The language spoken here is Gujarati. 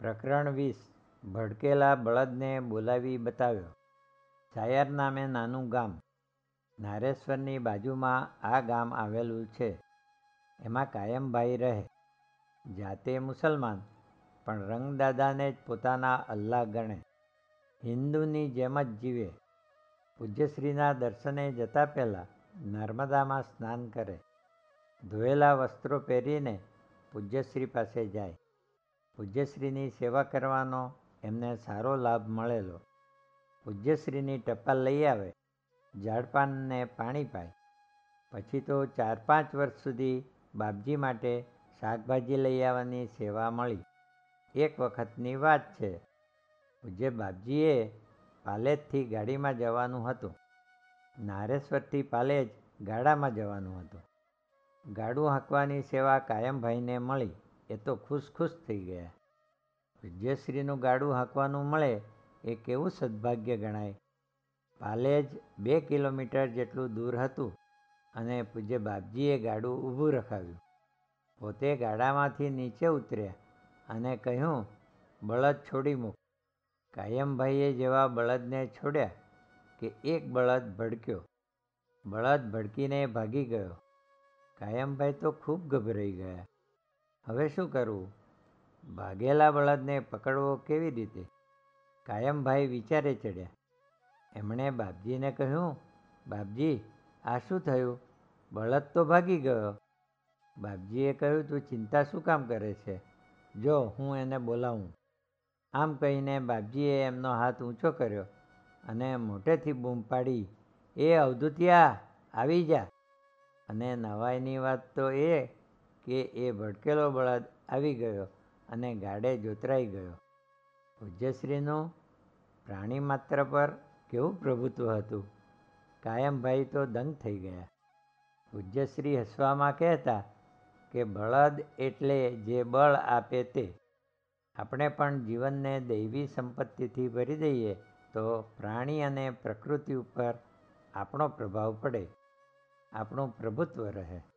પ્રકરણ 20 ભડકેલા બળદને બોલાવી બતાવ્યો. છાયર નામે નાનું ગામ. નારેશ્વરની બાજુમાં આ ગામ આવેલું છે. એમાં કાયમભાઈ રહે. જાતે મુસલમાન, પણ રંગદાદાને જ પોતાના અલ્લાહ ગણે. હિન્દુની જેમ જ જીવે. પૂજ્યશ્રીના દર્શને જતા પહેલાં નર્મદામાં સ્નાન કરે. ધોયેલા વસ્ત્રો પહેરીને પૂજ્યશ્રી પાસે જાય. પૂજ્યશ્રીની સેવા કરવાનો એમને સારો લાભ મળેલો. પૂજ્યશ્રીની ટપાલ લઈ આવે, ઝાડપાનને પાણી પાય. પછી તો 4-5 વર્ષ સુધી બાપજી માટે શાકભાજી લઈ આવવાની સેવા મળી. એક વખતની વાત છે. પૂજ્ય બાપજીએ પાલેજથી ગાડીમાં જવાનું હતું. નારેશ્વરથી પાલેજ ગાડામાં જવાનું હતું. ગાડું હાંકવાની સેવા કાયમભાઈને મળી. એ તો ખુશ થઈ ગયા. પૂજ્યશ્રીનું ગાડું હાંકવાનું મળે એ કેવું સદભાગ્ય ગણાય. પાલેજ 2 કિલોમીટર જેટલું દૂર હતું અને પૂજ્ય બાપજીએ ગાડું ઊભું રખાવ્યું. પોતે ગાડામાંથી નીચે ઉતર્યા અને કહ્યું, બળદ છોડી મૂક. કાયમભાઈએ જેવા બળદને છોડ્યા કે એક બળદ ભડક્યો. બળદ ભડકીને ભાગી ગયો. કાયમભાઈ તો ખૂબ ગભરાઈ ગયા. હવે શું કરવું? ભાગેલા બળદને પકડવો કેવી રીતે? કાયમભાઈ વિચારે ચડ્યા. એમણે બાપજીને કહ્યું, બાપજી, આ શું થયું? બળદ તો ભાગી ગયો. બાપજીએ કહ્યું, તું ચિંતા શું કામ કરે છે? જો હું એને બોલાવું. આમ કહીને બાપજીએ એમનો હાથ ઊંચો કર્યો અને મોટેથી બૂમ પાડી, એ અવધૂતિયા, આવી જા. અને નવાઈની વાત તો એ કે એ ભડકેલો બળદ આવી ગયો અને ગાડે જોતરાઈ ગયો. પૂજ્યશ્રીનું પ્રાણી માત્ર પર કેવું પ્રભુત્વ હતું! કાયમભાઈ તો દંગ થઈ ગયા. પૂજ્યશ્રી હસવામાં કહેતા કે બળદ એટલે જે બળ આપે તે. આપણે પણ જીવનને દૈવી સંપત્તિથી ભરી દઈએ તો પ્રાણી અને પ્રકૃતિ ઉપર આપણો પ્રભાવ પડે, આપણું પ્રભુત્વ રહે.